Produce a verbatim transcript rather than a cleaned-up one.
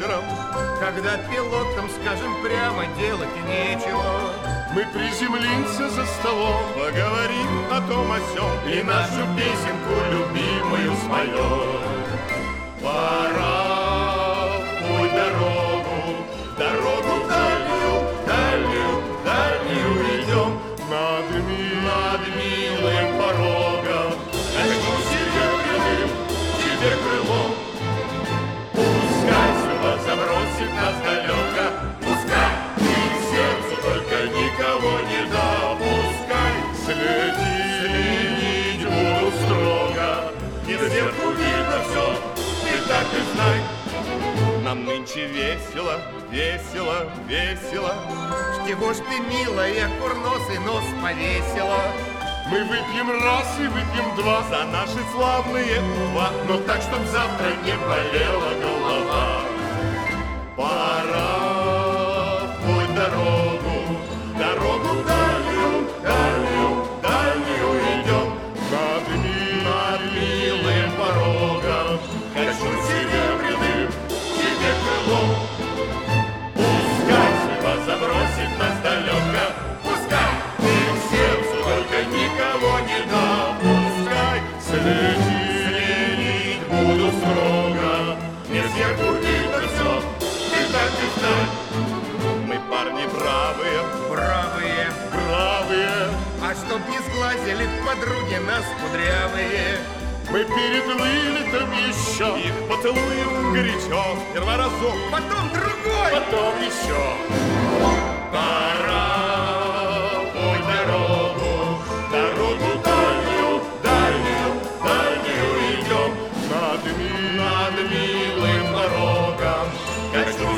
ветром. Когда пилотам, скажем прямо, делать нечего, мы приземлимся за столом, поговорим о том о сём и нашу песенку любимую споем. Пора в путь дорогу, дорогу дальнюю, дальнюю, дальнюю идем. Над, ми, над милым порогом, этому серебряным тебе крылом. Пускай судьба забросит нас далеко, пускай и сердцу только никого не допускай. Следить, следить буду строго, не сверху видно все, ты так и знай. Нам нынче весело, весело, весело. Чего ж ты, милая, курносый нос повесила? Мы выпьем раз и выпьем два за наши славные два, но так, чтоб завтра не болела голова. Пора в путь дорогу, дорогу дальнюю, дальнюю, дальнюю идем. Над, ми, над милым порогом качнут серебряным тебе крылом. Пускай судьба забросит нас далеко, пускай и к сердцу только никого не допускай. Следить, следить буду строго, не сверху видно все, ты так и знай. Мы парни бравые, Бравые, бравые, а чтоб не сглазили подруги нас кудрявые, мы перед вылетом еще их поцелуем горячо. Сперва разок, потом другой, потом еще. Пора в путь дорогу, дорогу дальнюю, дальнюю, дальнюю идем. Над, ми, над милым порогом качнут